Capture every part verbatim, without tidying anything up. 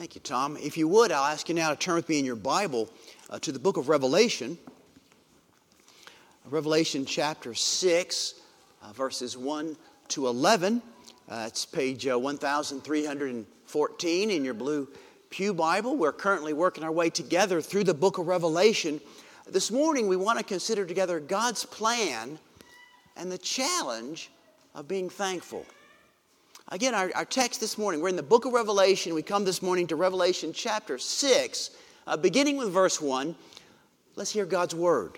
Thank you, Tom. If you would, I'll ask you now to turn with me in your Bible uh, to the book of Revelation. Revelation chapter six, uh, verses one to eleven. Uh, it's page uh, one thousand three hundred fourteen in your blue pew Bible. We're currently working our way together through the book of Revelation. This morning we want to consider together God's plan and the challenge of being thankful. Again, our, our text this morning, we're in the book of Revelation. We come this morning to Revelation chapter six, uh, beginning with verse one. Let's hear God's word.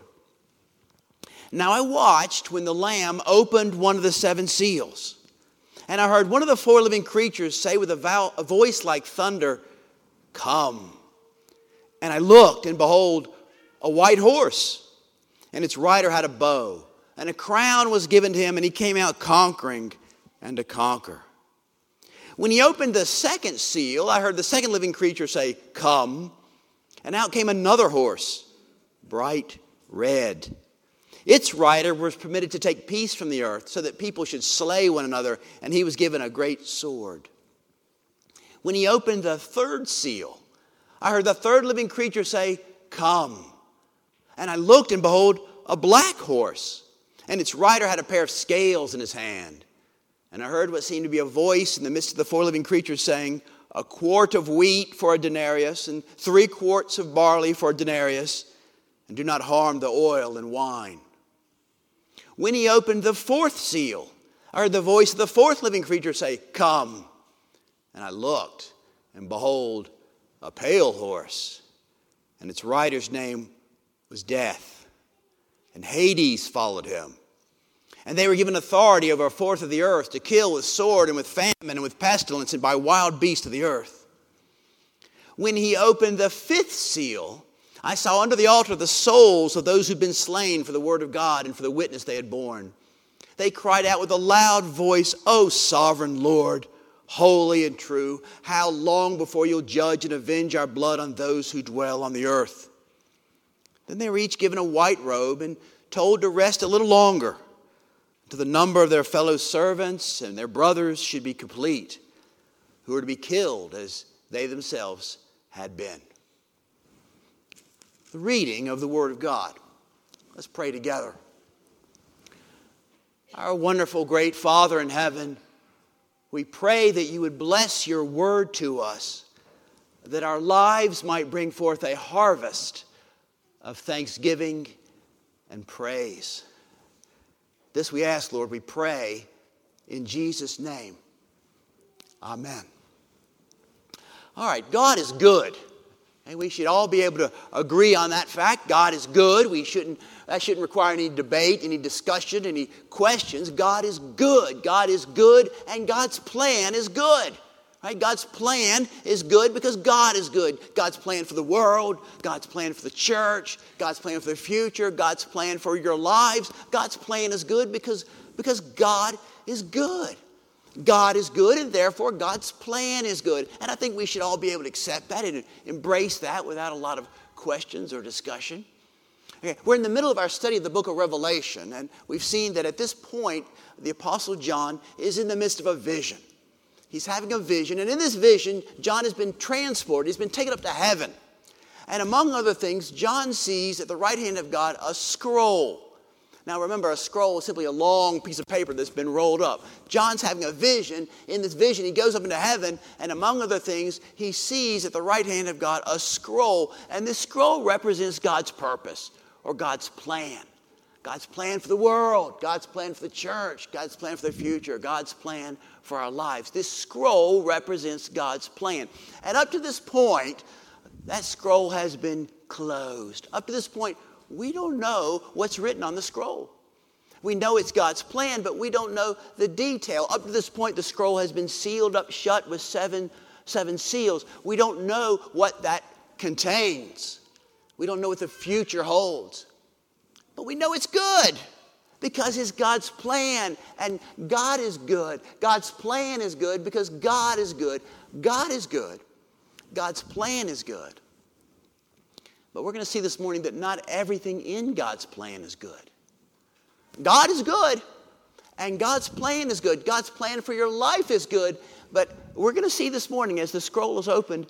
Now I watched when the Lamb opened one of the seven seals. And I heard one of the four living creatures say with a, vo- a voice like thunder, "Come." And I looked, and behold, a white horse. And its rider had a bow. And a crown was given to him, and he came out conquering and to conquer. When he opened the second seal, I heard the second living creature say, "Come." And out came another horse, bright red. Its rider was permitted to take peace from the earth so that people should slay one another, and he was given a great sword. When he opened the third seal, I heard the third living creature say, "Come." And I looked, and behold, a black horse, and its rider had a pair of scales in his hand. And I heard what seemed to be a voice in the midst of the four living creatures saying, "A quart of wheat for a denarius, and three quarts of barley for a denarius, and do not harm the oil and wine." When he opened the fourth seal, I heard the voice of the fourth living creature say, "Come." And I looked, and behold, a pale horse, and its rider's name was Death, and Hades followed him. And they were given authority over a fourth of the earth to kill with sword and with famine and with pestilence and by wild beasts of the earth. When he opened the fifth seal, I saw under the altar the souls of those who'd been slain for the word of God and for the witness they had borne. They cried out with a loud voice, "O sovereign Lord, holy and true, how long before you'll judge and avenge our blood on those who dwell on the earth?" Then they were each given a white robe and told to rest a little longer, to the number of their fellow servants and their brothers should be complete, who were to be killed as they themselves had been. The reading of the Word of God. Let's pray together. Our wonderful great Father in heaven, we pray that you would bless your word to us, that our lives might bring forth a harvest of thanksgiving and praise. This we ask, Lord, we pray in Jesus' name. Amen. All right, God is good. And we should all be able to agree on that fact. God is good. We shouldn't, that shouldn't require any debate, any discussion, any questions. God is good. God is good, and God's plan is good. Right? God's plan is good because God is good. God's plan for the world, God's plan for the church, God's plan for the future, God's plan for your lives. God's plan is good because, because God is good. God is good, and therefore God's plan is good. And I think we should all be able to accept that and embrace that without a lot of questions or discussion. Okay, we're in the middle of our study of the book of Revelation, and we've seen that at this point, the Apostle John is in the midst of a vision. He's having a vision, and in this vision, John has been transported. He's been taken up to heaven. And among other things, John sees at the right hand of God a scroll. Now remember, a scroll is simply a long piece of paper that's been rolled up. John's having a vision. In this vision, he goes up into heaven, and among other things, he sees at the right hand of God a scroll. And this scroll represents God's purpose or God's plan. God's plan for the world, God's plan for the church, God's plan for the future, God's plan for our lives. This scroll represents God's plan. And up to this point, that scroll has been closed. Up to this point, we don't know what's written on the scroll. We know it's God's plan, but we don't know the detail. Up to this point, the scroll has been sealed up shut with seven, seven seals. We don't know what that contains. We don't know what the future holds. But we know it's good because it's God's plan, and God is good. God's plan is good because God is good. God is good. God's plan is good. But we're going to see this morning that not everything in God's plan is good. God is good, and God's plan is good. God's plan for your life is good. But we're going to see this morning as the scroll is opened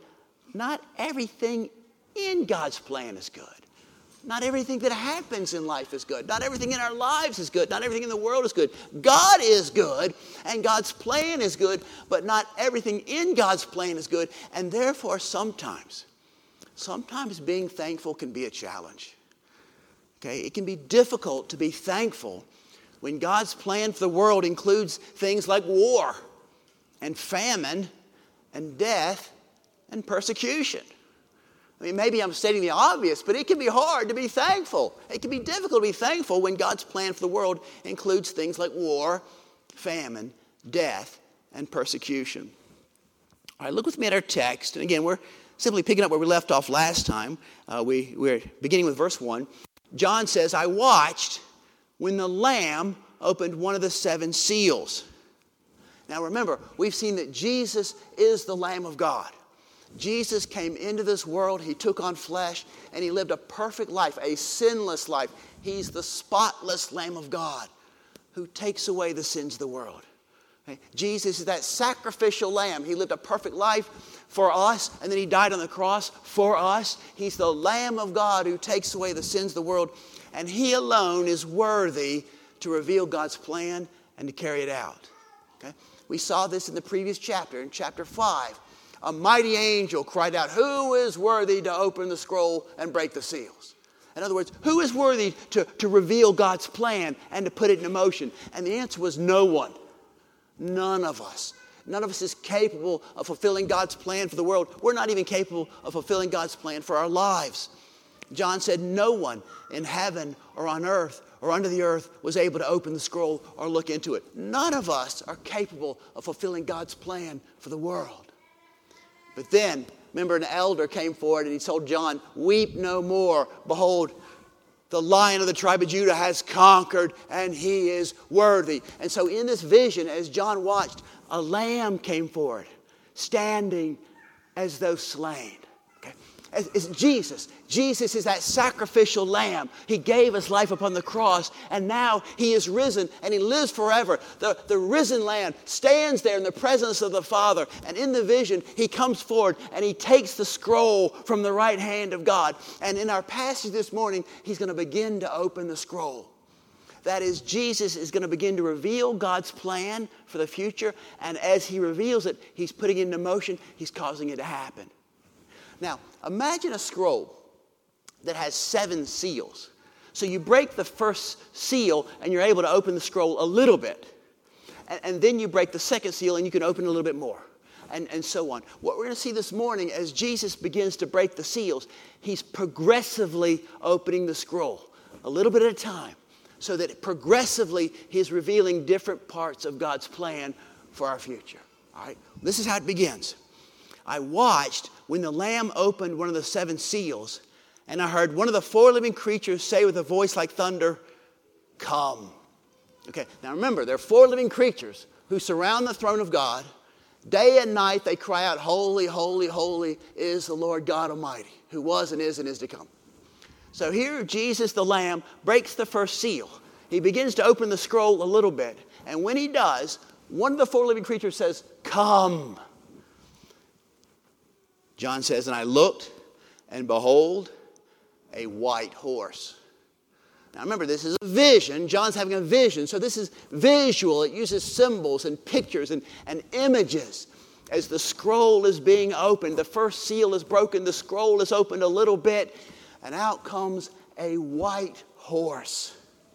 not everything in God's plan is good. Not everything that happens in life is good. Not everything in our lives is good. Not everything in the world is good. God is good, and God's plan is good, but not everything in God's plan is good. And therefore, sometimes, sometimes being thankful can be a challenge. Okay, it can be difficult to be thankful when God's plan for the world includes things like war and famine and death and persecution. I mean, maybe I'm stating the obvious, but it can be hard to be thankful. It can be difficult to be thankful when God's plan for the world includes things like war, famine, death, and persecution. All right, look with me at our text. And again, we're simply picking up where we left off last time. Uh, we, we're beginning with verse one. John says, I watched when the Lamb opened one of the seven seals. Now remember, we've seen that Jesus is the Lamb of God. Jesus came into this world, he took on flesh, and he lived a perfect life, a sinless life. He's the spotless Lamb of God who takes away the sins of the world. Okay? Jesus is that sacrificial lamb. He lived a perfect life for us, and then he died on the cross for us. He's the Lamb of God who takes away the sins of the world, and he alone is worthy to reveal God's plan and to carry it out. Okay? We saw this in the previous chapter, in chapter five. A mighty angel cried out, who is worthy to open the scroll and break the seals? In other words, who is worthy to, to reveal God's plan and to put it into motion? And the answer was no one. None of us. None of us is capable of fulfilling God's plan for the world. We're not even capable of fulfilling God's plan for our lives. John said no one in heaven or on earth or under the earth was able to open the scroll or look into it. None of us are capable of fulfilling God's plan for the world. But then, remember, an elder came forward and he told John, weep no more. Behold, the Lion of the tribe of Judah has conquered and he is worthy. And so in this vision, as John watched, a lamb came forward, standing as though slain. Okay? It's Jesus. Jesus is that sacrificial lamb. He gave us life upon the cross, and now he is risen, and he lives forever. The, the risen lamb stands there in the presence of the Father, and in the vision, he comes forward, and he takes the scroll from the right hand of God. And in our passage this morning, he's going to begin to open the scroll. That is, Jesus is going to begin to reveal God's plan for the future, and as he reveals it, he's putting it into motion, he's causing it to happen. Now, imagine a scroll that has seven seals. So you break the first seal and you're able to open the scroll a little bit. And, and then you break the second seal and you can open a little bit more. And, and so on. What we're going to see this morning as Jesus begins to break the seals, he's progressively opening the scroll, a little bit at a time, so that progressively he's revealing different parts of God's plan for our future. All right? This is how it begins. I watched when the Lamb opened one of the seven seals, and I heard one of the four living creatures say with a voice like thunder, come. Okay, now remember, there are four living creatures who surround the throne of God. Day and night they cry out, holy, holy, holy is the Lord God Almighty, who was and is and is to come. So here Jesus the Lamb breaks the first seal. He begins to open the scroll a little bit. And when he does, one of the four living creatures says, come. John says, and I looked, and behold, a white horse. Now remember, this is a vision. John's having a vision. So this is visual. It uses symbols and pictures and, and images. As the scroll is being opened, the first seal is broken, the scroll is opened a little bit, and out comes a white horse.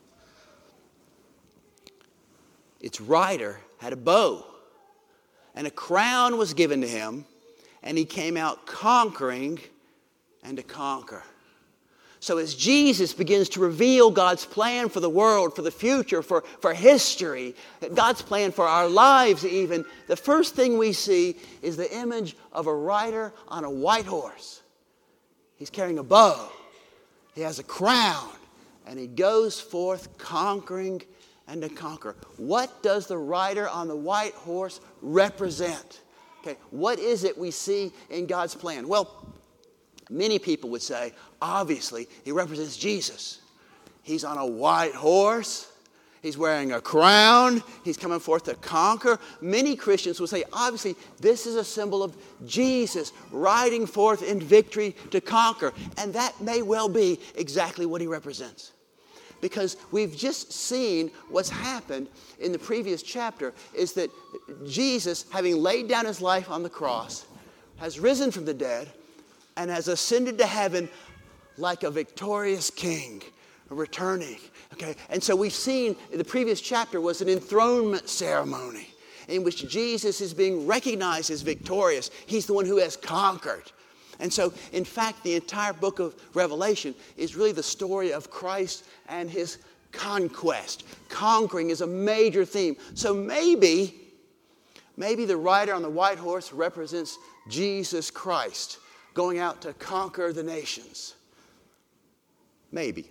Its rider had a bow, and a crown was given to him, and he came out conquering and to conquer. So as Jesus begins to reveal God's plan for the world, for the future, for, for history, God's plan for our lives even, the first thing we see is the image of a rider on a white horse. He's carrying a bow. He has a crown. And he goes forth conquering and to conquer. What does the rider on the white horse represent? Okay, what is it we see in God's plan? Well, many people would say, obviously, he represents Jesus. He's on a white horse. He's wearing a crown. He's coming forth to conquer. Many Christians will say, obviously, this is a symbol of Jesus riding forth in victory to conquer. And that may well be exactly what he represents. Because we've just seen what's happened in the previous chapter is that Jesus, having laid down his life on the cross, has risen from the dead and has ascended to heaven like a victorious king, returning. Okay, and so we've seen in the previous chapter was an enthronement ceremony in which Jesus is being recognized as victorious. He's the one who has conquered. And so, in fact, the entire book of Revelation is really the story of Christ and his conquest. Conquering is a major theme. So maybe, maybe the rider on the white horse represents Jesus Christ going out to conquer the nations. Maybe.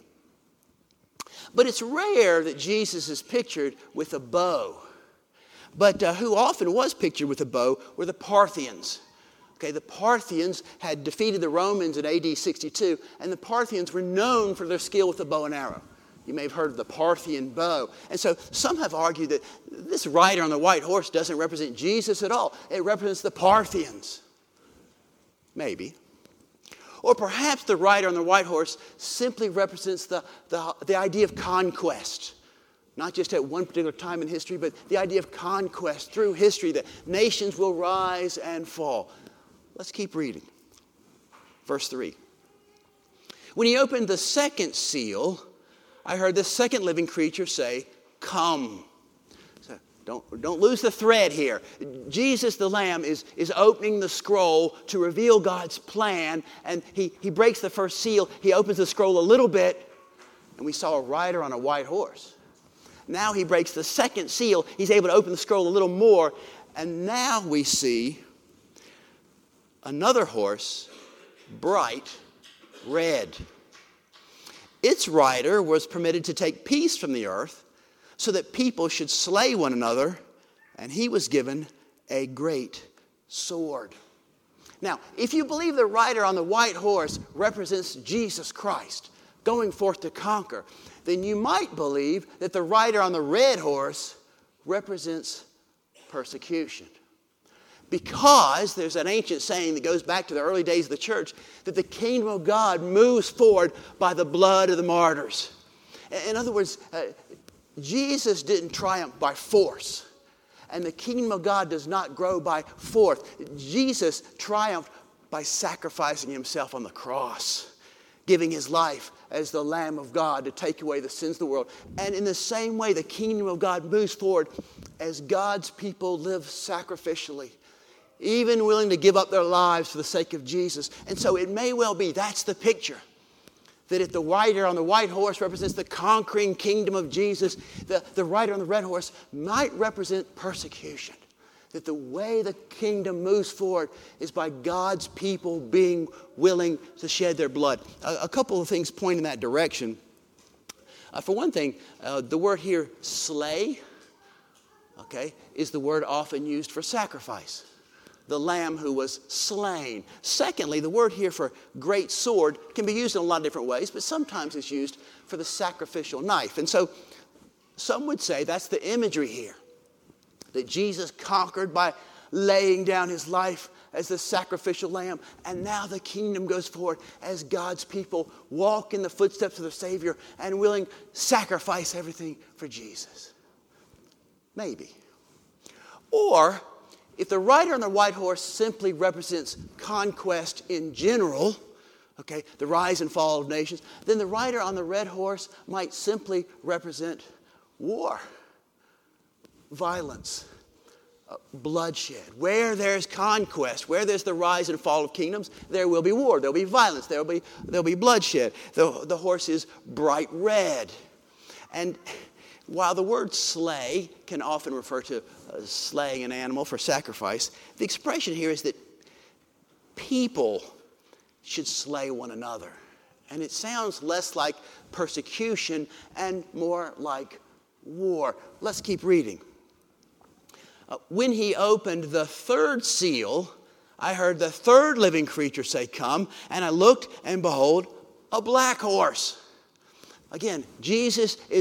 But it's rare that Jesus is pictured with a bow. But uh, who often was pictured with a bow were the Parthians. Okay, the Parthians had defeated the Romans in A D sixty-two, and the Parthians were known for their skill with the bow and arrow. You may have heard of the Parthian bow. And so some have argued that this rider on the white horse doesn't represent Jesus at all. It represents the Parthians. Maybe. Or perhaps the rider on the white horse simply represents the, the, the idea of conquest. Not just at one particular time in history, but the idea of conquest through history, that nations will rise and fall. Let's keep reading. Verse three. When he opened the second seal, I heard the second living creature say, "Come." So don't, don't lose the thread here. Jesus the Lamb is, is opening the scroll to reveal God's plan. And he, he breaks the first seal. He opens the scroll a little bit. And we saw a rider on a white horse. Now he breaks the second seal. He's able to open the scroll a little more. And now we see another horse, bright red. Its rider was permitted to take peace from the earth so that people should slay one another, and he was given a great sword. Now, if you believe the rider on the white horse represents Jesus Christ going forth to conquer, then you might believe that the rider on the red horse represents persecution. Because there's an ancient saying that goes back to the early days of the church that the kingdom of God moves forward by the blood of the martyrs. In other words, uh, Jesus didn't triumph by force. And the kingdom of God does not grow by force. Jesus triumphed by sacrificing himself on the cross, giving his life as the Lamb of God to take away the sins of the world. And in the same way, the kingdom of God moves forward as God's people live sacrificially, even willing to give up their lives for the sake of Jesus. And so it may well be, that's the picture, that if the rider on the white horse represents the conquering kingdom of Jesus, the, the rider on the red horse might represent persecution. That the way the kingdom moves forward is by God's people being willing to shed their blood. A, a couple of things point in that direction. Uh, for one thing, uh, the word here, slay, okay, is the word often used for sacrifice. The lamb who was slain. Secondly, the word here for great sword can be used in a lot of different ways, but sometimes it's used for the sacrificial knife. And so some would say that's the imagery here, that Jesus conquered by laying down his life as the sacrificial lamb, and now the kingdom goes forward as God's people walk in the footsteps of the Savior and willing to sacrifice everything for Jesus. Maybe. Or if the rider on the white horse simply represents conquest in general, okay, the rise and fall of nations, then the rider on the red horse might simply represent war, violence, uh, bloodshed. Where there's conquest, where there's the rise and fall of kingdoms, there will be war, there'll be violence, there'll be, there'll be bloodshed. The, the horse is bright red. And while the word slay can often refer to uh, slaying an animal for sacrifice, the expression here is that people should slay one another. And it sounds less like persecution and more like war. Let's keep reading. Uh, when he opened the third seal, I heard the third living creature say, "Come," and I looked, and behold, a black horse. Again, Jesus is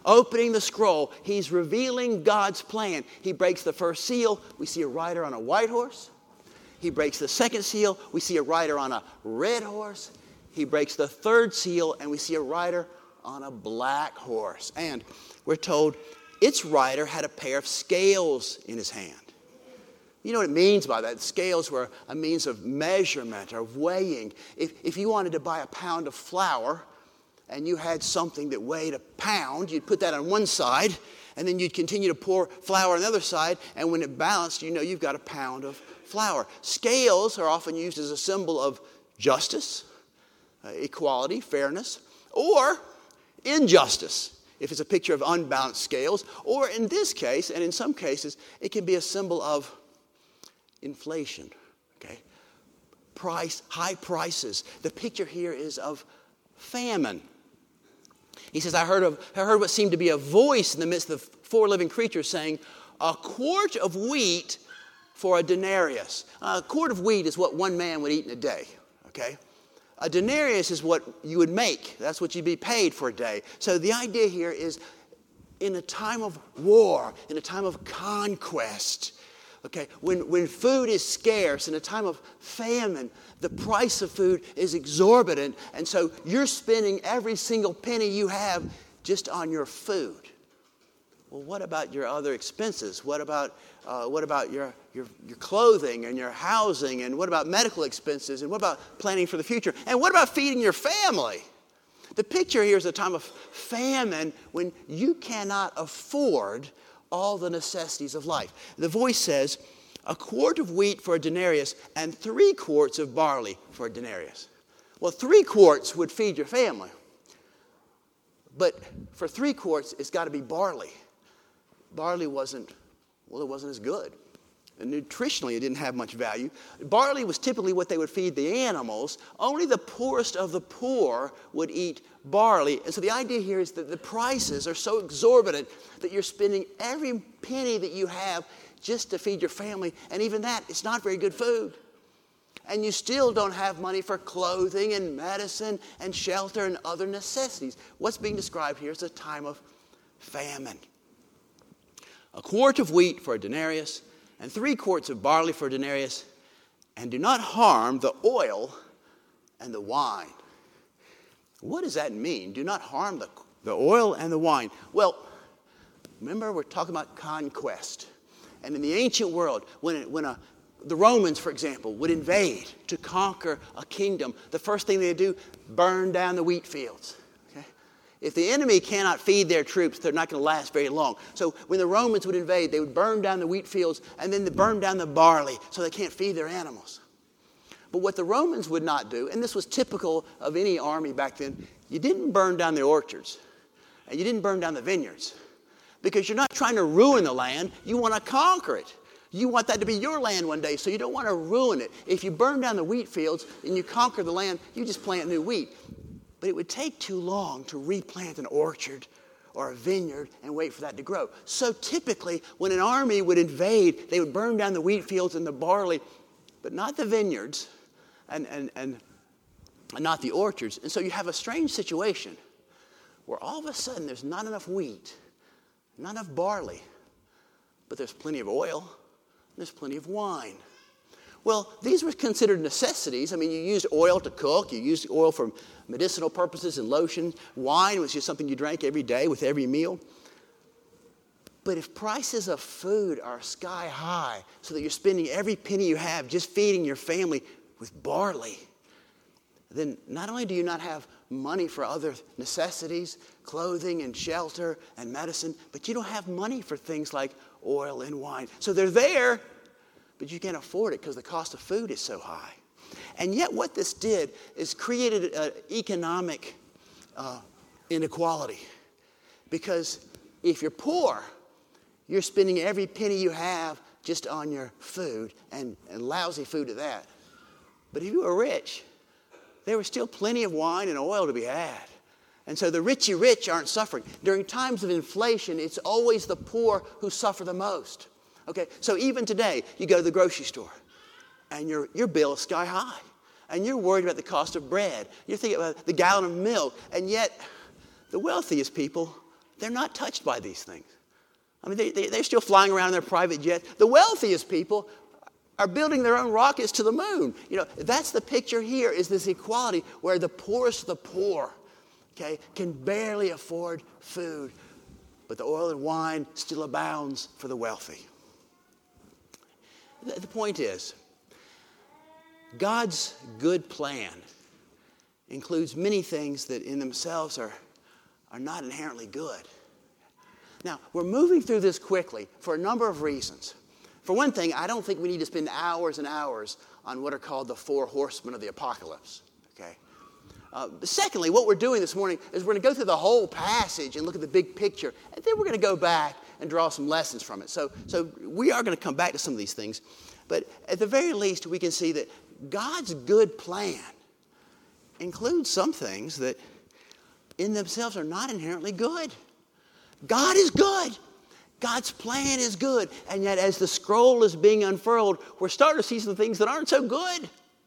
opening the scroll, he's revealing God's plan. He breaks the first seal. We see a rider on a white horse. He breaks the second seal. We see a rider on a red horse. He breaks the third seal, and we see a rider on a black horse. And we're told its rider had a pair of scales in his hand. You know what it means by that? Scales were a means of measurement or weighing. If, if you wanted to buy a pound of flour and you had something that weighed a pound, you'd put that on one side, and then you'd continue to pour flour on the other side, and when it balanced, you know you've got a pound of flour. Scales are often used as a symbol of justice, uh, equality, fairness, or injustice, if it's a picture of unbalanced scales, or in this case, and in some cases, it can be a symbol of inflation, okay? Price, high prices. The picture here is of famine. He says, I heard, of, I heard what seemed to be a voice in the midst of the four living creatures saying, a quart of wheat for a denarius. A quart of wheat is what one man would eat in a day, okay? A denarius is what you would make. That's what you'd be paid for a day. So the idea here is in a time of war, in a time of conquest, okay, when, when food is scarce, in a time of famine, the price of food is exorbitant, and so you're spending every single penny you have just on your food. Well, what about your other expenses? What about uh, what about your, your your clothing and your housing? And what about medical expenses? And what about planning for the future? And what about feeding your family? The picture here is a time of famine when you cannot afford all the necessities of life. The voice says, a quart of wheat for a denarius and three quarts of barley for a denarius. Well, three quarts would feed your family. But for three quarts, it's got to be barley. Barley wasn't, well, it wasn't as good. And nutritionally, it didn't have much value. Barley was typically what they would feed the animals. Only the poorest of the poor would eat barley. And so the idea here is that the prices are so exorbitant that you're spending every penny that you have just to feed your family. And even that, it's not very good food. And you still don't have money for clothing and medicine and shelter and other necessities. What's being described here is a time of famine. A quart of wheat for a denarius and three quarts of barley for a denarius, and do not harm the oil and the wine. What does that mean? Do not harm the, the oil and the wine. Well, remember we're talking about conquest. And in the ancient world, when, when a, the Romans, for example, would invade to conquer a kingdom, the first thing they'd do, burn down the wheat fields. If the enemy cannot feed their troops, they're not going to last very long. So when the Romans would invade, they would burn down the wheat fields and then they burn down the barley so they can't feed their animals. But what the Romans would not do, and this was typical of any army back then, you didn't burn down the orchards and you didn't burn down the vineyards because you're not trying to ruin the land. You want to conquer it. You want that to be your land one day, so you don't want to ruin it. If you burn down the wheat fields and you conquer the land, you just plant new wheat. But it would take too long to replant an orchard or a vineyard and wait for that to grow. So typically, when an army would invade, they would burn down the wheat fields and the barley, but not the vineyards and, and, and, and not the orchards. And so you have a strange situation where all of a sudden there's not enough wheat, not enough barley, but there's plenty of oil, there's plenty of wine. Well, these were considered necessities. I mean, you used oil to cook. You used oil for medicinal purposes and lotion. Wine was just something you drank every day with every meal. But if prices of food are sky high so that you're spending every penny you have just feeding your family with barley, then not only do you not have money for other necessities, clothing and shelter and medicine, but you don't have money for things like oil and wine. So they're there, but you can't afford it because the cost of food is so high. And yet what this did is created an economic uh, inequality. Because if you're poor, you're spending every penny you have just on your food, and, and lousy food at that. But if you were rich, there was still plenty of wine and oil to be had. And so the richy rich aren't suffering. During times of inflation, it's always the poor who suffer the most. Okay, so even today, you go to the grocery store, and your, your bill is sky high. And you're worried about the cost of bread. You're thinking about the gallon of milk. And yet, the wealthiest people, they're not touched by these things. I mean, they, they, they're still flying around in their private jets. The wealthiest people are building their own rockets to the moon. You know, that's the picture here, is this equality where the poorest of the poor, okay, can barely afford food, but the oil and wine still abounds for the wealthy. The, the point is, God's good plan includes many things that in themselves are, are not inherently good. Now, we're moving through this quickly for a number of reasons. For one thing, I don't think we need to spend hours and hours on what are called the four horsemen of the apocalypse. Okay. Uh, secondly, what we're doing this morning is we're going to go through the whole passage and look at the big picture, and then we're going to go back and draw some lessons from it. So, so we are going to come back to some of these things, but at the very least, we can see that God's good plan includes some things that in themselves are not inherently good. God is good. God's plan is good. And yet as the scroll is being unfurled, we're starting to see some things that aren't so good.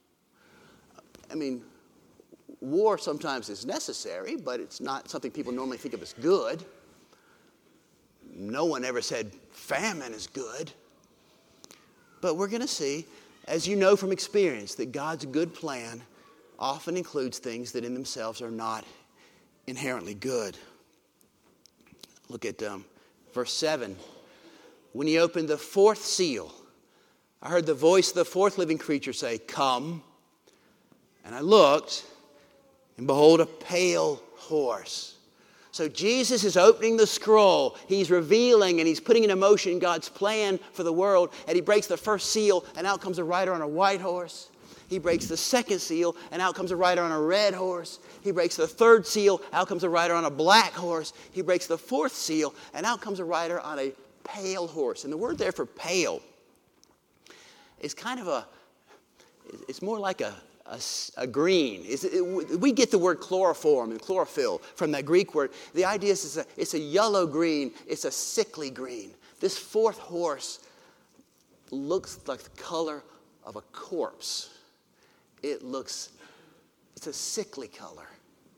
I mean, war sometimes is necessary, but it's not something people normally think of as good. No one ever said famine is good. But we're going to see, as you know from experience, that God's good plan often includes things that in themselves are not inherently good. Look at um, verse seven. When he opened the fourth seal, I heard the voice of the fourth living creature say, "Come." And I looked, and behold, a pale horse. So Jesus is opening the scroll. He's revealing and he's putting into motion God's plan for the world. And he breaks the first seal, and out comes a rider on a white horse. He breaks the second seal, and out comes a rider on a red horse. He breaks the third seal, out comes a rider on a black horse. He breaks the fourth seal, and out comes a rider on a pale horse. And the word there for pale is kind of a, it's more like a, a, a green. It's, it, we get the word chloroform and chlorophyll from that Greek word. The idea is it's a, it's a yellow green. It's a sickly green. This fourth horse looks like the color of a corpse. It looks, it's a sickly color.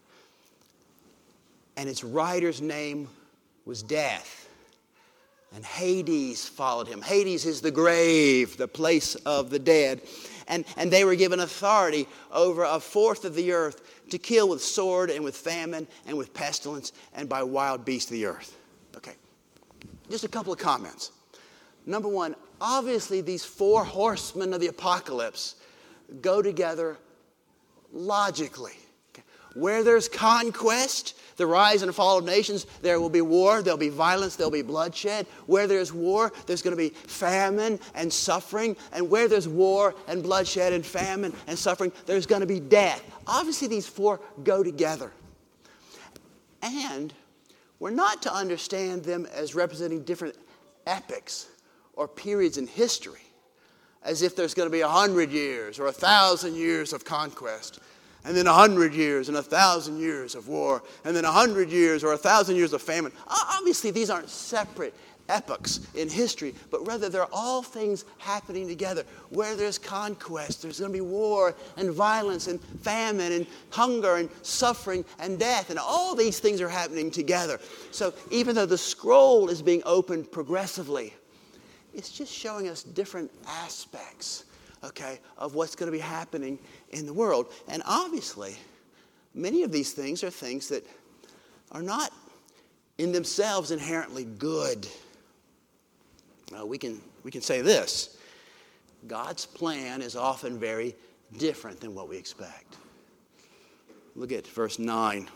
And its rider's name was Death. And Hades followed him. Hades is the grave, the place of the dead. And, and they were given authority over a fourth of the earth to kill with sword and with famine and with pestilence and by wild beasts of the earth. Okay, just a couple of comments. Number one, obviously these four horsemen of the apocalypse go together logically. Okay. Where there's conquest, the rise and fall of nations, there will be war, there'll be violence, there'll be bloodshed. Where there's war, there's going to be famine and suffering. And where there's war and bloodshed and famine and suffering, there's going to be death. Obviously, these four go together. And we're not to understand them as representing different epochs or periods in history, as if there's going to be a hundred years or a thousand years of conquest, and then a hundred years and a thousand years of war, and then a hundred years or a thousand years of famine. Obviously, these aren't separate epochs in history, but rather they're all things happening together. Where there's conquest, there's going to be war and violence and famine and hunger and suffering and death, and all these things are happening together. So even though the scroll is being opened progressively, it's just showing us different aspects, okay, of what's going to be happening in the world. And obviously, many of these things are things that are not in themselves inherently good. Uh, we can, we can say this: God's plan is often very different than what we expect. Look at verse nine.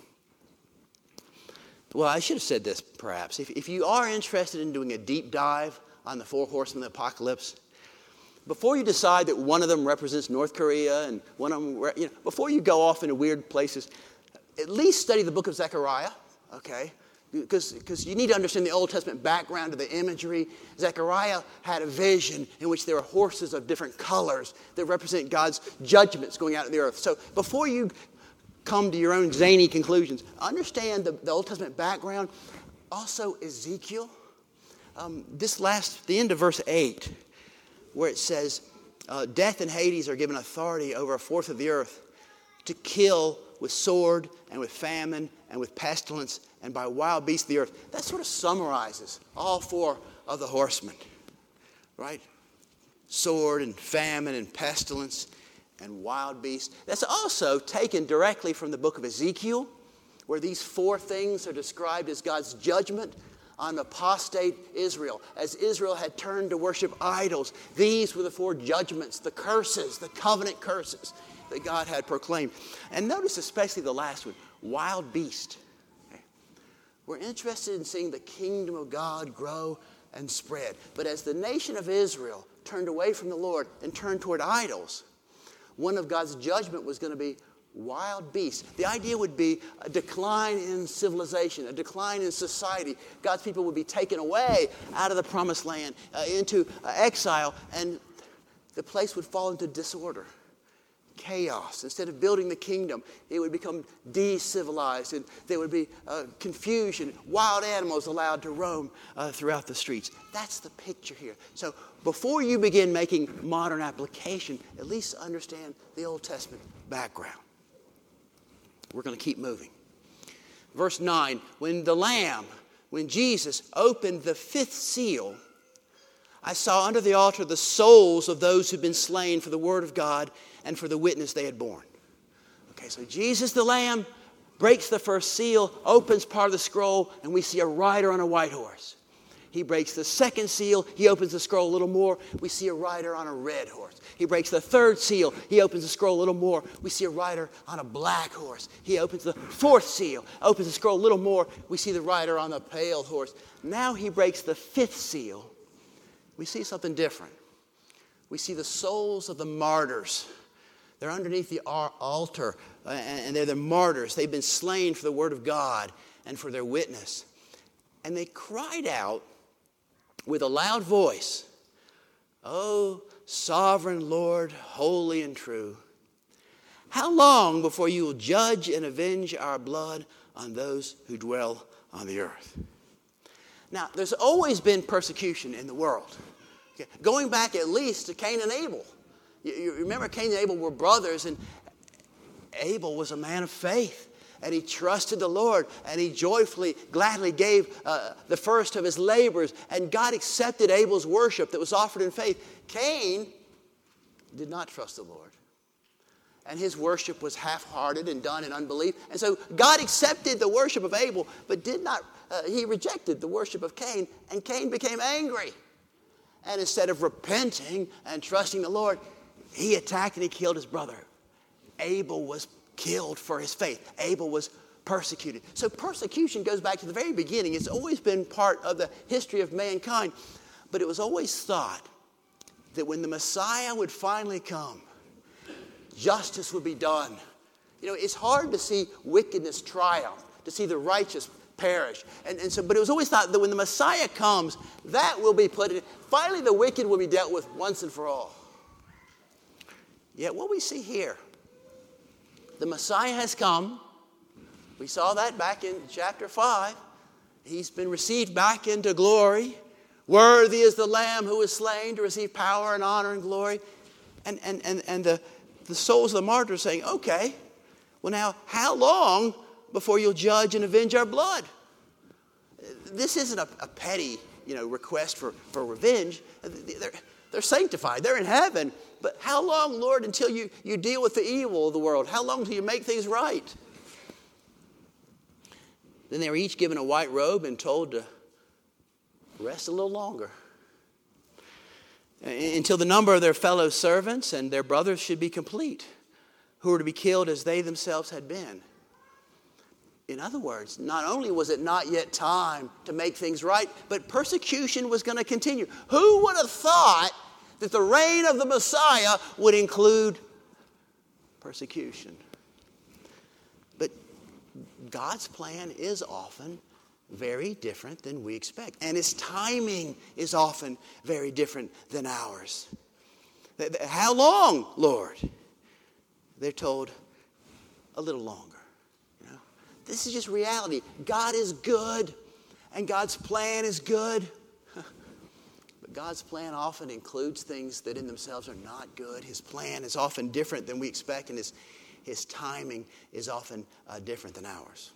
Well, I should have said this perhaps. If, if you are interested in doing a deep dive on the four horsemen of the apocalypse, before you decide that one of them represents North Korea and one of them, you know, before you go off into weird places, at least study the book of Zechariah, okay? Because, because you need to understand the Old Testament background of the imagery. Zechariah had a vision in which there were horses of different colors that represent God's judgments going out in the earth. So before you come to your own zany conclusions, understand the, the Old Testament background. Also, Ezekiel. Um, this last, the end of verse eight, where it says, uh, death and Hades are given authority over a fourth of the earth to kill with sword and with famine and with pestilence and by wild beasts of the earth. That sort of summarizes all four of the horsemen, right? Sword and famine and pestilence and wild beasts. That's also taken directly from the book of Ezekiel, where these four things are described as God's judgment on apostate Israel. As Israel had turned to worship idols, these were the four judgments, the curses, the covenant curses that God had proclaimed. And notice especially the last one, wild beast. Okay. We're interested in seeing the kingdom of God grow and spread. But as the nation of Israel turned away from the Lord and turned toward idols, one of God's judgment was going to be wild beasts. The idea would be a decline in civilization, a decline in society. God's people would be taken away out of the promised land uh, into uh, exile, and the place would fall into disorder, chaos. Instead of building the kingdom, it would become de-civilized, and there would be uh, confusion, wild animals allowed to roam uh, throughout the streets. That's the picture here. So before you begin making modern application, at least understand the Old Testament background. We're going to keep moving. Verse nine, when the Lamb, when Jesus opened the fifth seal, I saw under the altar the souls of those who'd been slain for the word of God and for the witness they had borne. Okay, so Jesus the Lamb breaks the first seal, opens part of the scroll, and we see a rider on a white horse. He breaks the second seal. He opens the scroll a little more. We see a rider on a red horse. He breaks the third seal. He opens the scroll a little more. We see a rider on a black horse. He opens the fourth seal. Opens the scroll a little more. We see the rider on a pale horse. Now he breaks the fifth seal. We see something different. We see the souls of the martyrs. They're underneath the altar, and they're the martyrs. They've been slain for the word of God and for their witness. And they cried out with a loud voice, "O sovereign Lord, holy and true, how long before you will judge and avenge our blood on those who dwell on the earth?" Now, there's always been persecution in the world. Okay. Going back at least to Cain and Abel. You, you remember Cain and Abel were brothers, and Abel was a man of faith. And he trusted the Lord, and he joyfully, gladly gave uh, the first of his labors. And God accepted Abel's worship that was offered in faith. Cain did not trust the Lord. And his worship was half-hearted and done in unbelief. And so God accepted the worship of Abel, but did not, uh, he rejected the worship of Cain. And Cain became angry. And instead of repenting and trusting the Lord, he attacked and he killed his brother. Abel was killed for his faith. Abel was persecuted. So persecution goes back to the very beginning. It's always been part of the history of mankind. But it was always thought that when the Messiah would finally come, justice would be done. You know, it's hard to see wickedness triumph, to see the righteous perish. And, and so, but it was always thought that when the Messiah comes, that will be put in. Finally, the wicked will be dealt with once and for all. Yet what we see here, the Messiah has come. We saw that back in chapter five. He's been received back into glory. Worthy is the Lamb who was slain to receive power and honor and glory. And, and, and, and the, the souls of the martyrs saying, okay, well now, how long before you'll judge and avenge our blood? This isn't a, a petty, you know, request for, for revenge. They're, they're sanctified. They're in heaven. But how long, Lord, until you, you deal with the evil of the world? How long till you make things right? Then they were each given a white robe and told to rest a little longer, until the number of their fellow servants and their brothers should be complete, who were to be killed as they themselves had been. In other words, not only was it not yet time to make things right, but persecution was going to continue. Who would have thought that the reign of the Messiah would include persecution? But God's plan is often very different than we expect. And His timing is often very different than ours. How long, Lord? They're told a little longer. You know? This is just reality. God is good, and God's plan is good. But God's plan often includes things that in themselves are not good. His plan is often different than we expect, and His His timing is often uh, different than ours.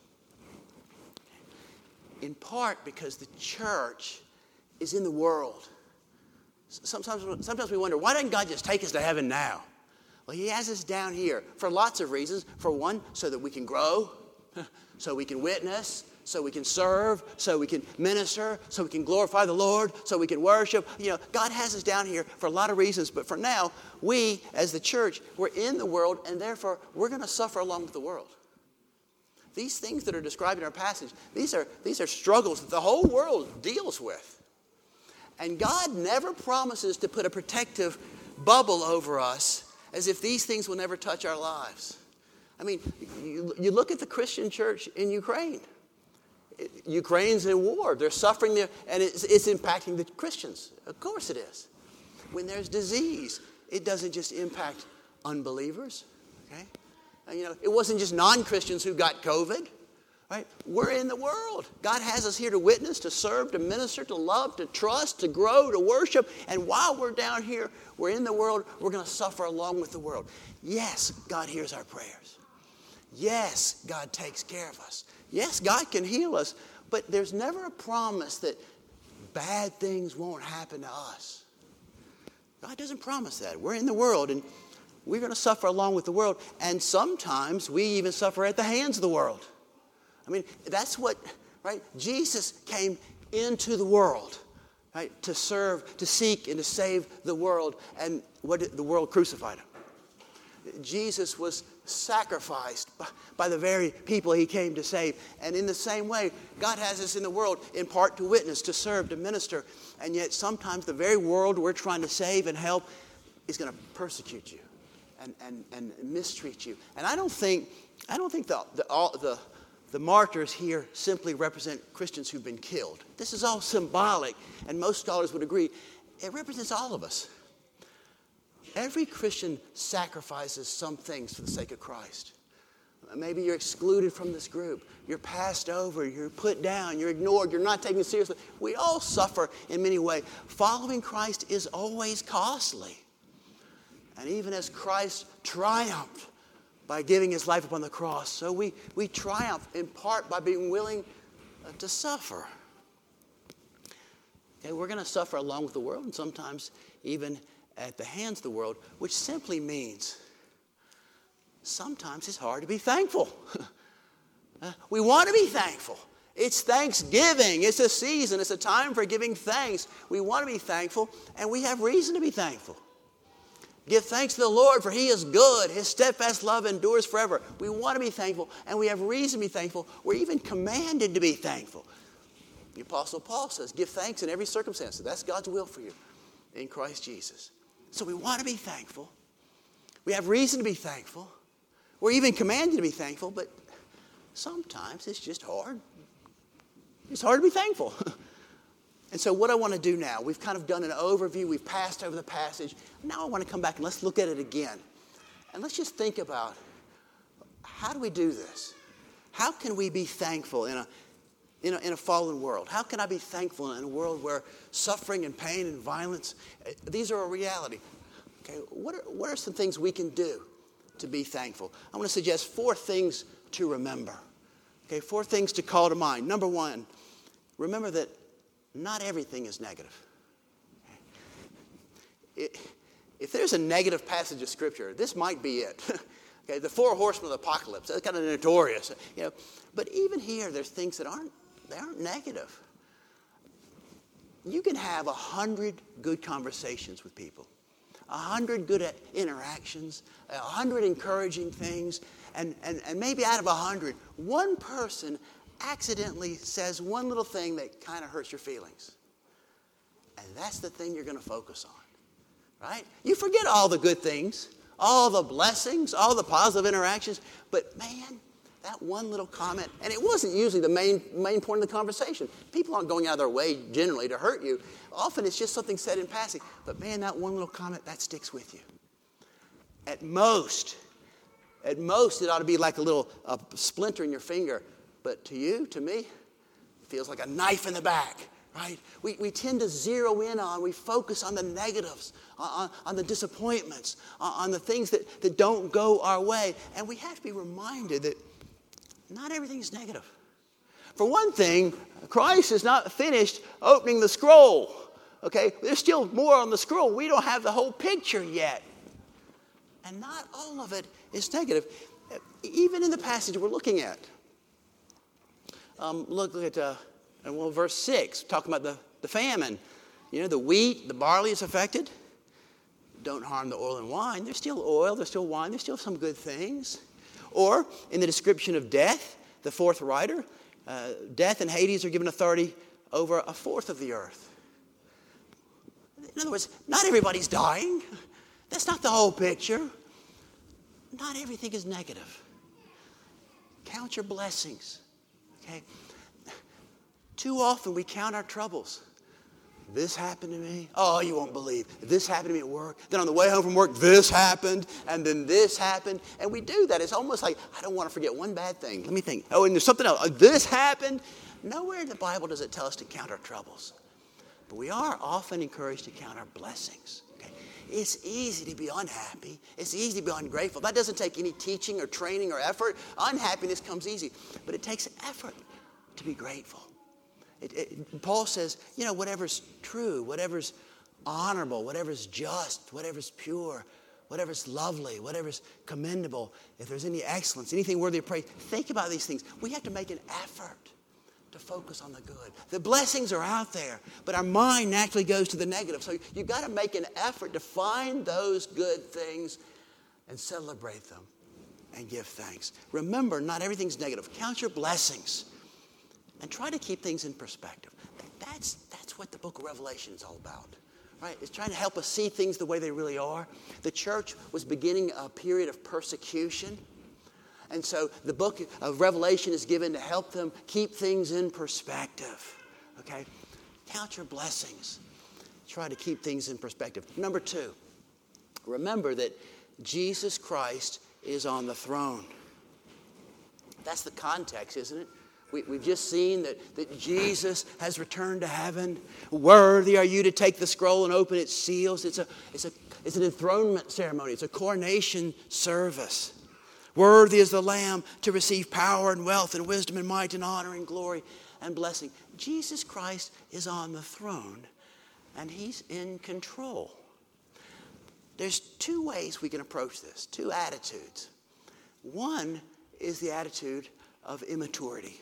In part because the church is in the world. Sometimes, sometimes we wonder, why doesn't God just take us to heaven now? Well, He has us down here for lots of reasons. For one, so that we can grow, so we can witness, so we can serve, so we can minister, so we can glorify the Lord, so we can worship. You know, God has us down here for a lot of reasons. But for now, we, as the church, we're in the world, and therefore, we're going to suffer along with the world. These things that are described in our passage, these are, these are struggles that the whole world deals with. And God never promises to put a protective bubble over us as if these things will never touch our lives. I mean, you, you look at the Christian church in Ukraine. Ukraine's in war. They're suffering there, and it's, it's impacting the Christians. Of course it is. When there's disease, it doesn't just impact unbelievers. Okay? And, you know, it wasn't just non-Christians who got COVID. Right? We're in the world. God has us here to witness, to serve, to minister, to love, to trust, to grow, to worship. And while we're down here, we're in the world, we're going to suffer along with the world. Yes, God hears our prayers. Yes, God takes care of us. Yes, God can heal us. But there's never a promise that bad things won't happen to us. God doesn't promise that. We're in the world, and we're going to suffer along with the world. And sometimes we even suffer at the hands of the world. I mean, that's what, right? Jesus came into the world, right? To serve, to seek, and to save the world. And what did the world crucified him? Jesus was sacrificed by, by the very people He came to save. And in the same way, God has us in the world in part to witness, to serve, to minister. And yet sometimes the very world we're trying to save and help is going to persecute you and, and, and mistreat you. And I don't think, I don't think the, the, all, the The martyrs here simply represent Christians who've been killed. This is all symbolic, and most scholars would agree. It represents all of us. Every Christian sacrifices some things for the sake of Christ. Maybe you're excluded from this group. You're passed over. You're put down. You're ignored. You're not taken seriously. We all suffer in many ways. Following Christ is always costly. And even as Christ triumphed by giving His life upon the cross, so we, we triumph in part by being willing uh, to suffer. Okay, we're going to suffer along with the world, and sometimes even at the hands of the world, which simply means sometimes it's hard to be thankful. uh, we want to be thankful. It's Thanksgiving. It's a season. It's a time for giving thanks. We want to be thankful, and we have reason to be thankful. Give thanks to the Lord, for He is good. His steadfast love endures forever. We want to be thankful, and we have reason to be thankful. We're even commanded to be thankful. The Apostle Paul says, give thanks in every circumstance. That's God's will for you in Christ Jesus. So we want to be thankful. We have reason to be thankful. We're even commanded to be thankful, but sometimes it's just hard. It's hard to be thankful. And so what I want to do now, we've kind of done an overview. We've passed over the passage. Now I want to come back and let's look at it again. And let's just think about, how do we do this? How can we be thankful in a, in a, in a fallen world? How can I be thankful in a world where suffering and pain and violence, these are a reality? Okay, what are, what are some things we can do to be thankful? I want to suggest four things to remember. Okay, four things to call to mind. Number one, remember that not everything is negative. It, if there's a negative passage of Scripture, this might be it. Okay, the four horsemen of the apocalypse, that's kind of notorious. You know, but even here, there's things that aren't, they aren't negative. You can have a hundred good conversations with people, a hundred good interactions, a hundred encouraging things, and, and, and maybe out of a hundred, one person accidentally says one little thing that kind of hurts your feelings. And that's the thing you're going to focus on, right? You forget all the good things, all the blessings, all the positive interactions, but man, that one little comment, and it wasn't usually the main, main point of the conversation. People aren't going out of their way generally to hurt you. Often it's just something said in passing, but man, that one little comment, that sticks with you. At most, at most it ought to be like a little a splinter in your finger. But to you, to me, it feels like a knife in the back, right? We, we tend to zero in on, we focus on the negatives, on, on the disappointments, on, on the things that, that don't go our way. And we have to be reminded that not everything is negative. For one thing, Christ is not finished opening the scroll. Okay, there's still more on the scroll. We don't have the whole picture yet. And not all of it is negative. Even in the passage we're looking at. Um, look, look at uh, well, verse six, talking about the, the famine. You know, the wheat, the barley is affected. Don't harm the oil and wine. There's still oil, there's still wine, there's still some good things. Or in the description of death, the fourth writer, uh, death and Hades are given authority over a fourth of the earth. In other words, not everybody's dying. That's not the whole picture. Not everything is negative. Count your blessings. Okay? Too often we count our troubles. This happened to me. Oh, you won't believe. This happened to me at work. Then on the way home from work, this happened. And then this happened. And we do that. It's almost like, I don't want to forget one bad thing. Let me think. Oh, and there's something else. Oh, this happened. Nowhere in the Bible does it tell us to count our troubles. But we are often encouraged to count our blessings. Okay? It's easy to be unhappy. It's easy to be ungrateful. That doesn't take any teaching or training or effort. Unhappiness comes easy. But it takes effort to be grateful. It, it, Paul says, you know, whatever's true, whatever's honorable, whatever's just, whatever's pure, whatever's lovely, whatever's commendable, if there's any excellence, anything worthy of praise, think about these things. We have to make an effort to focus on the good. The blessings are out there, but our mind naturally goes to the negative. So you've got to make an effort to find those good things and celebrate them and give thanks. Remember, not everything's negative. Count your blessings. And try to keep things in perspective. That's, that's what the book of Revelation is all about. Right? It's trying to help us see things the way they really are. The church was beginning a period of persecution. And so the book of Revelation is given to help them keep things in perspective. Okay? Count your blessings. Try to keep things in perspective. Number two, remember that Jesus Christ is on the throne. That's the context, isn't it? We, we've just seen that, that Jesus has returned to heaven. Worthy are you to take the scroll and open its seals. It's, a, it's, a, it's an enthronement ceremony. It's a coronation service. Worthy is the Lamb to receive power and wealth and wisdom and might and honor and glory and blessing. Jesus Christ is on the throne and he's in control. There's two ways we can approach this, two attitudes. One is the attitude of immaturity.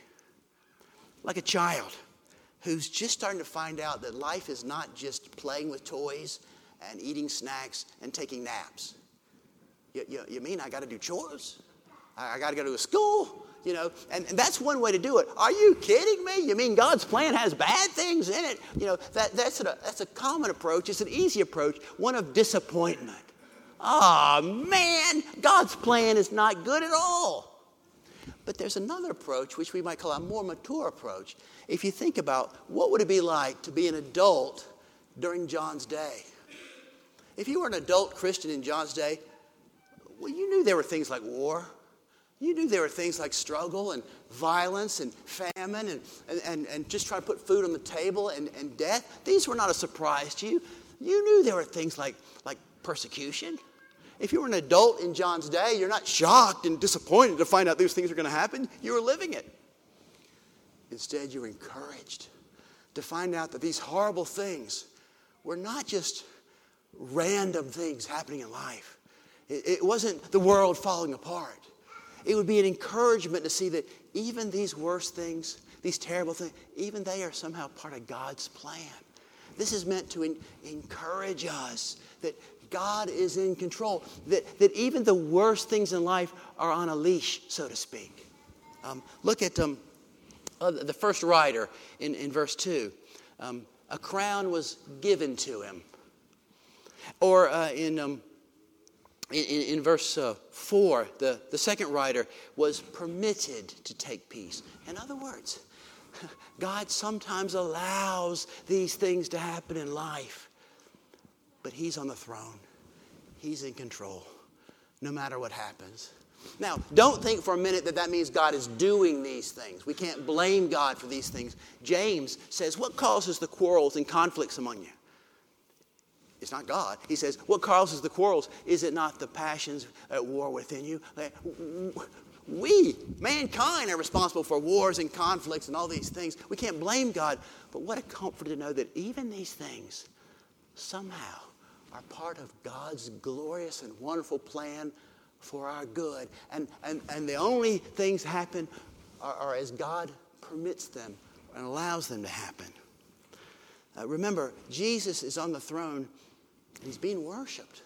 Like a child who's just starting to find out that life is not just playing with toys and eating snacks and taking naps. You, you, you mean I got to do chores? I, I got to go to a school? You know, and, and that's one way to do it. Are you kidding me? You mean God's plan has bad things in it? You know, that, that's, a, that's a common approach. It's an easy approach, one of disappointment. Oh, man, God's plan is not good at all. But there's another approach, which we might call a more mature approach. If you think about what would it be like to be an adult during John's day? If you were an adult Christian in John's day, well, you knew there were things like war. You knew there were things like struggle and violence and famine and, and, and, and just trying to put food on the table and, and death. These were not a surprise to you. You knew there were things like, like persecution. If you were an adult in John's day, you're not shocked and disappointed to find out these things are going to happen. You were living it. Instead, you were encouraged to find out that these horrible things were not just random things happening in life. It, it wasn't the world falling apart. It would be an encouragement to see that even these worst things, these terrible things, even they are somehow part of God's plan. This is meant to en- encourage us that God is in control, that, that even the worst things in life are on a leash, so to speak. Um, look at um, uh, the first writer in, in verse two. Um, a crown was given to him. Or uh, in, um, in, in verse uh, four, the, the second writer was permitted to take peace. In other words, God sometimes allows these things to happen in life. But he's on the throne. He's in control, no matter what happens. Now, don't think for a minute that that means God is doing these things. We can't blame God for these things. James says, what causes the quarrels and conflicts among you? It's not God. He says, what causes the quarrels? Is it not the passions at war within you? We, mankind, are responsible for wars and conflicts and all these things. We can't blame God. But what a comfort to know that even these things somehow are part of God's glorious and wonderful plan for our good. And, and, and the only things happen are, are as God permits them and allows them to happen. Uh, remember, Jesus is on the throne and he's being worshiped.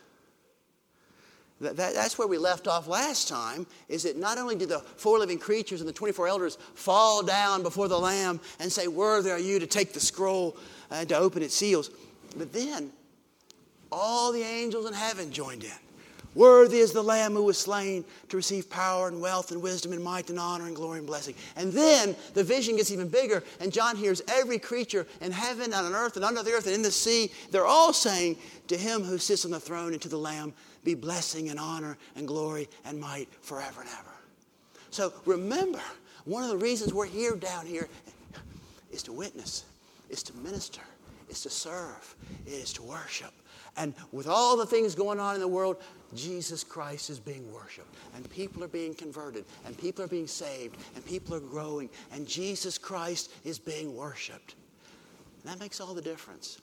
That, that, that's where we left off last time, is that not only did the four living creatures and the twenty-four elders fall down before the Lamb and say, worthy are you to take the scroll and to open its seals, but then all the angels in heaven joined in. Worthy is the Lamb who was slain to receive power and wealth and wisdom and might and honor and glory and blessing. And then the vision gets even bigger, and John hears every creature in heaven and on earth and under the earth and in the sea. They're all saying, to him who sits on the throne and to the Lamb be blessing and honor and glory and might forever and ever. So remember, one of the reasons we're here down here is to witness, is to minister, is to serve, is to worship. And with all the things going on in the world, Jesus Christ is being worshiped. And people are being converted. And people are being saved. And people are growing. And Jesus Christ is being worshiped. And that makes all the difference.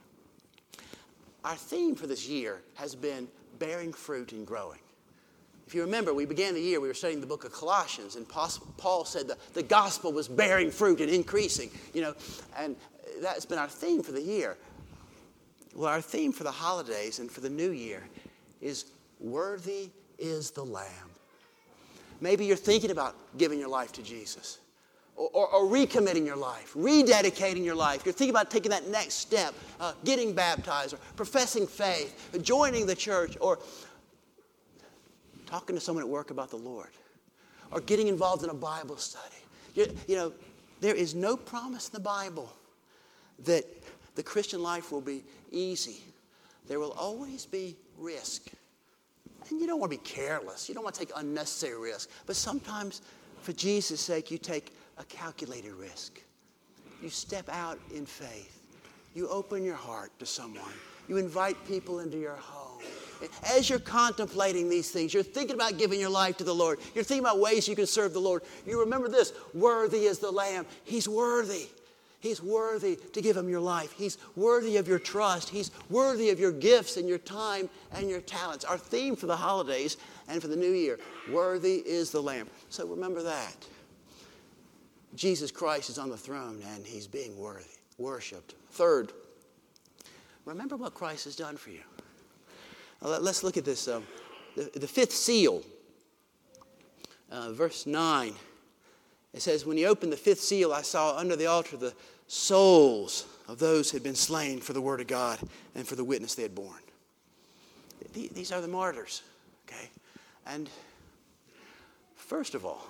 Our theme for this year has been bearing fruit and growing. If you remember, we began the year, we were studying the book of Colossians. And Paul said that the gospel was bearing fruit and increasing. You know, and that's been our theme for the year. Well, our theme for the holidays and for the new year is worthy is the Lamb. Maybe you're thinking about giving your life to Jesus, or, or, or recommitting your life, rededicating your life. You're thinking about taking that next step, uh, getting baptized, or professing faith, or joining the church, or talking to someone at work about the Lord, or getting involved in a Bible study. You, you know, there is no promise in the Bible that the Christian life will be easy. There will always be risk. And you don't want to be careless. You don't want to take unnecessary risk. But sometimes, for Jesus' sake, you take a calculated risk. You step out in faith. You open your heart to someone. You invite people into your home. As you're contemplating these things, you're thinking about giving your life to the Lord. You're thinking about ways you can serve the Lord. You remember this, worthy is the Lamb. He's worthy. He's worthy to give him your life. He's worthy of your trust. He's worthy of your gifts and your time and your talents. Our theme for the holidays and for the new year, worthy is the Lamb. So remember that. Jesus Christ is on the throne and he's being worthy, worshiped. Third, remember what Christ has done for you. Now, let's look at this. Um, the, the fifth seal, uh, verse nine. It says, when he opened the fifth seal, I saw under the altar the souls of those who had been slain for the word of God and for the witness they had borne. These are the martyrs, okay? And first of all,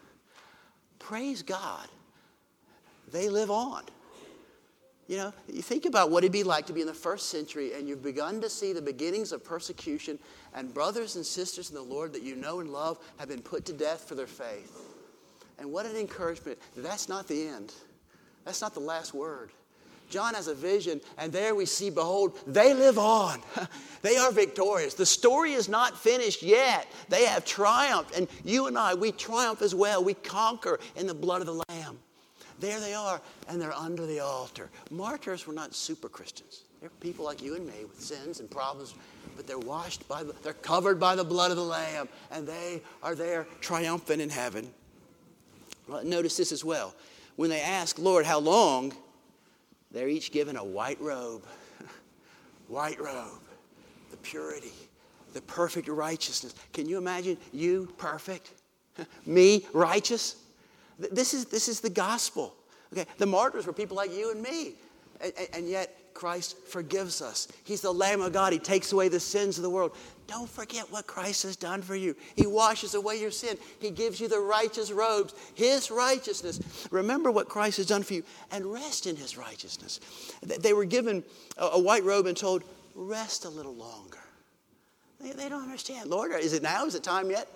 praise God, they live on. You know, you think about what it'd be like to be in the first century and you've begun to see the beginnings of persecution, and brothers and sisters in the Lord that you know and love have been put to death for their faith. And what an encouragement. That's not the end. That's not the last word. John has a vision, and there we see, behold, they live on. They are victorious. The story is not finished yet. They have triumphed, and you and I, we triumph as well. We conquer in the blood of the Lamb. There they are, and they're under the altar. Martyrs were not super Christians. They're people like you and me with sins and problems, but they're washed by the, they're covered by the blood of the Lamb, and they are there triumphant in heaven. Notice this as well. When they ask, Lord, how long? They're each given a white robe. White robe. The purity. The perfect righteousness. Can you imagine you perfect? Me righteous? This is, this is the gospel. Okay, the martyrs were people like you and me. And, and yet Christ forgives us. He's the Lamb of God. He takes away the sins of the world. Don't forget what Christ has done for you. He washes away your sin. He gives you the righteous robes, his righteousness. Remember what Christ has done for you and rest in his righteousness. They were given a white robe and told, rest a little longer. They, they don't understand. Lord, is it now? Is it time yet?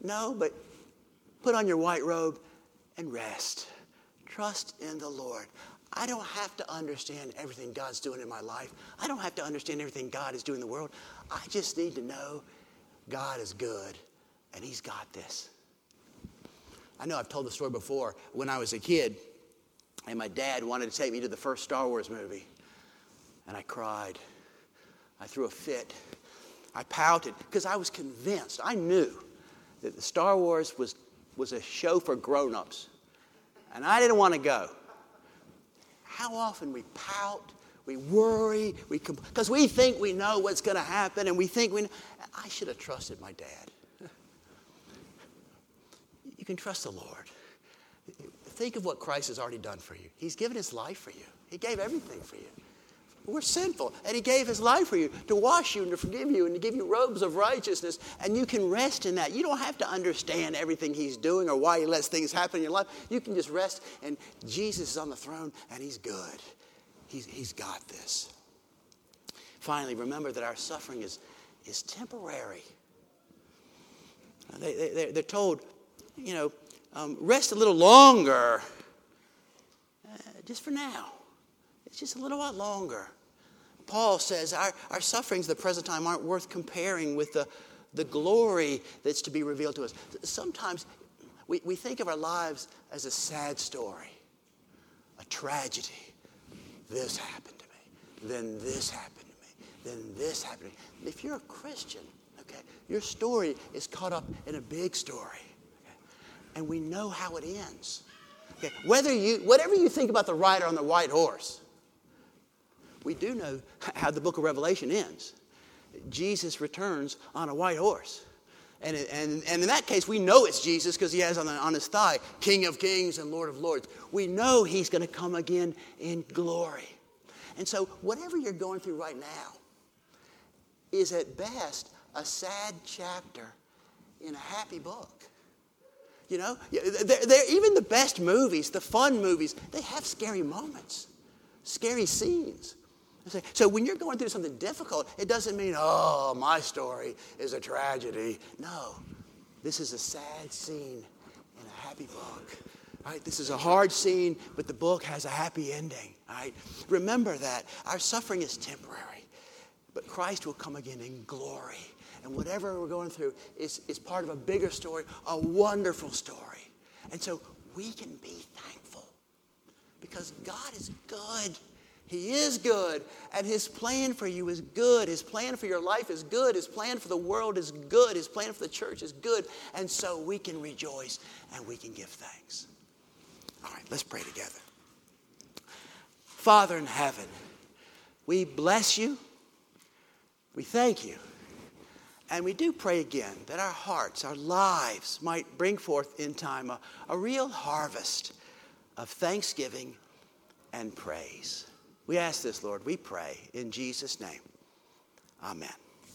No, but put on your white robe and rest. Trust in the Lord. I don't have to understand everything God's doing in my life. I don't have to understand everything God is doing in the world. I just need to know God is good, and He's got this. I know I've told the story before. When I was a kid, and my dad wanted to take me to the first Star Wars movie, and I cried. I threw a fit. I pouted because I was convinced. I knew that the Star Wars was, was a show for grown-ups, and I didn't want to go. How often we pout, we worry, we because we think we know what's going to happen, and we think we know. I should have trusted my dad. You can trust the Lord. Think of what Christ has already done for you. He's given His life for you. He gave everything for you. We're sinful, and He gave His life for you to wash you and to forgive you and to give you robes of righteousness, and you can rest in that. You don't have to understand everything He's doing or why He lets things happen in your life. You can just rest, and Jesus is on the throne, and He's good. He's, he's got this. Finally, remember that our suffering is, is temporary. They, they, they're told, you know, um, rest a little longer, uh, just for now. It's just a little while longer. Paul says our, our sufferings at the present time aren't worth comparing with the, the glory that's to be revealed to us. Sometimes we, we think of our lives as a sad story, a tragedy. This happened to me, then this happened to me, then this happened to me. If you're a Christian, okay, your story is caught up in a big story. Okay? And we know how it ends. Okay? Whether you, whatever you think about the rider on the white horse, we do know how the book of Revelation ends. Jesus returns on a white horse. And, and, and in that case, we know it's Jesus because He has on, the, on His thigh, King of Kings and Lord of Lords. We know He's going to come again in glory. And so whatever you're going through right now is at best a sad chapter in a happy book. You know, they're, they're, even the best movies, the fun movies, they have scary moments, scary scenes. So when you're going through something difficult, it doesn't mean, oh, my story is a tragedy. No, this is a sad scene in a happy book. Right? This is a hard scene, but the book has a happy ending. Right? Remember that. Our suffering is temporary, but Christ will come again in glory. And whatever we're going through is, is part of a bigger story, a wonderful story. And so we can be thankful because God is good. He is good, and His plan for you is good. His plan for your life is good. His plan for the world is good. His plan for the church is good. And so we can rejoice and we can give thanks. All right, let's pray together. Father in heaven, we bless You. We thank You. And we do pray again that our hearts, our lives might bring forth in time a, a real harvest of thanksgiving and praise. We ask this, Lord, we pray in Jesus' name. Amen.